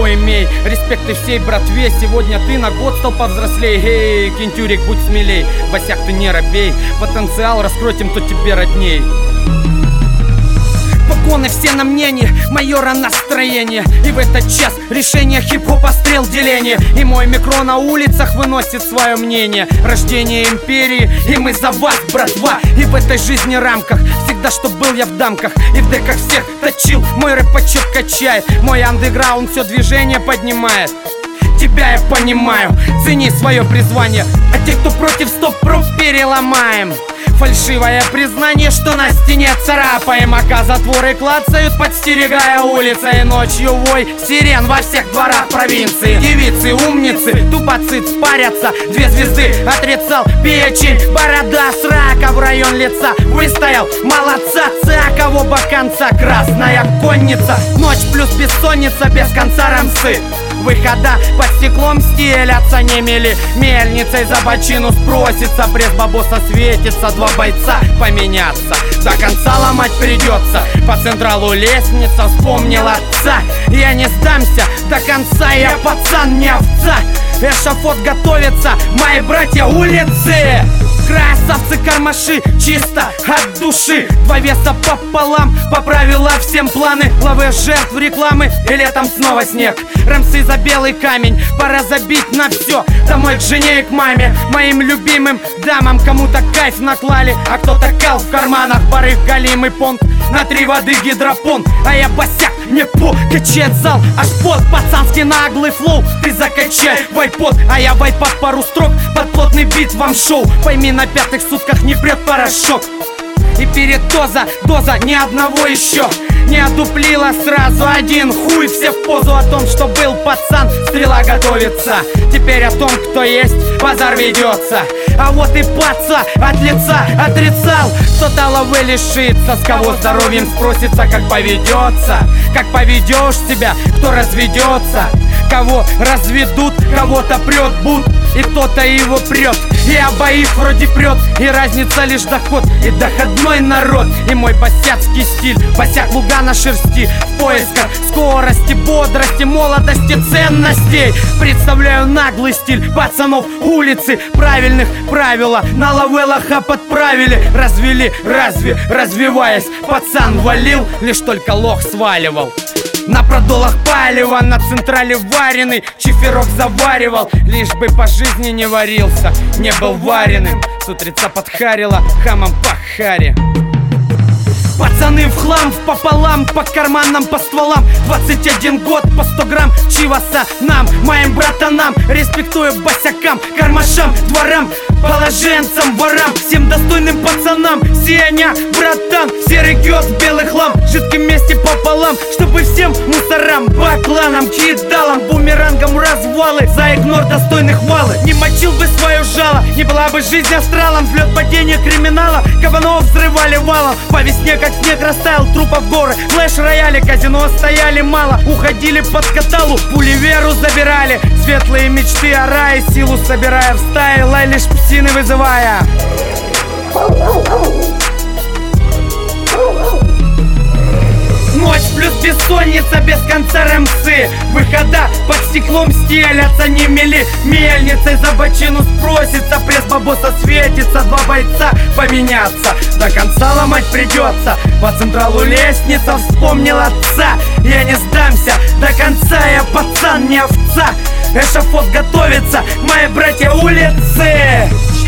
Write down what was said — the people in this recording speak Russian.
Ну имей респект и всей братве. Сегодня ты на год стал повзрослей. Эй, кентюрик, будь смелей. Босяк, ты не робей. Потенциал раскрой тем, кто тебе родней. Погоны все на мнение, майора настроение. И в этот час решение хип-хопа стрел деления. И мой микро на улицах выносит свое мнение. Рождение империи, и мы за вас, братва. И в этой жизни рамках всегда, что был я в дамках. И в деках всех точил, мой рэп почет качает. Мой андеграунд все движение поднимает. Тебя я понимаю, цени свое призвание. А те, кто против, стоп-проп переломаем. Фальшивое признание, что на стене царапаем. Ака затворы клацают, подстерегая улицы. И ночью вой сирен во всех дворах провинции. Девицы, умницы, тупоцит спарятся. 2 звезды отрицал, печень, борода, срака в район лица. Выстоял, молодца, цака в оба конца. Красная конница, ночь плюс бессонница, без конца рамсы. Выхода под стеклом стелятся, не мели. Мельницей за бочину спросится. Пресс бабоса светится, 2 бойца поменяться. До конца ломать придется. По централу лестница, вспомнил отца. Я не сдамся, до конца я пацан, не овца. Эшафот готовится, мои братья улицы. Красавцы, кармаши, чисто от души. 2 веса пополам, поправила всем планы. Ловы жертв рекламы, и летом снова снег. Рамсы за белый камень, пора забить на все. Домой к жене и к маме, моим любимым дамам. Кому-то кайф наклали, а кто-то кал в карманах. Барыг, галимый понт, на 3 воды гидропон. А я босяк, мне качает зал, аж под пацанский наглый флоу. Ты закачай в айпод, а я в айпад пару строк. Под плотный бит вам шоу. Пойми, на 5-х сутках не прет порошок. И передоза, доза, ни одного еще не одуплила сразу. Один хуй, все в позу. О том, что был пацан, стрела готовится. Теперь о том, кто есть, базар ведется. А вот и паца от лица отрицал. Кто-то лавы лишится, с кого здоровьем спросится. Как поведется, как поведешь себя, кто разведется. Кого разведут, кого-то прет бунт, и кто-то его прет. И обоих вроде прет, и разница лишь доход. И доходной народ, и мой босяцкий стиль. Босяк луга на шерсти, в поисках скорости, бодрости, молодости, ценностей. Представляю наглый стиль пацанов улицы. Правильных правила на лавелах подправили. Развели, разве, развиваясь, пацан валил, лишь только лох сваливал. На продолах палево, на централе вареный. Чиферок заваривал, лишь бы по жизни не варился, не был вареным. С утреца подхарила, хамом по харе. Пацаны в хлам, в пополам, по карманам, по стволам. 21 год, по 100 грамм чиваса нам, моим братанам. Респектую босякам, кармашам, дворам, положенцам, ворам, всем достойным пацанам. Сеня, братан, серый гёс, белый хлам, в жидком месте пополам. Чтобы всем мусорам, бакланам, кидалам, бумерангам развалы. За игнор достойных валы. Не мочил бы свое жало, не была бы жизнь астралом. Взлет падения криминала, кабанов взрывали валом. По весне как снег растаял, трупов горы. Флэш-рояли, казино стояли мало. Уходили под каталу, пули веру забирали. Светлые мечты о рае, силу собирая в стае. Лай лишь псины вызывая. Ночь плюс бессонница, без конца рамсы. Выхода под стеклом стелятся, не мели. Мельницей за бочину спросится. Пресс бабоса светится, 2 бойца поменяться. До конца ломать придется. По централу лестница, вспомнил отца. Я не сдамся, до конца я пацан, не овца. Эшафот готовится, мои братья улицы.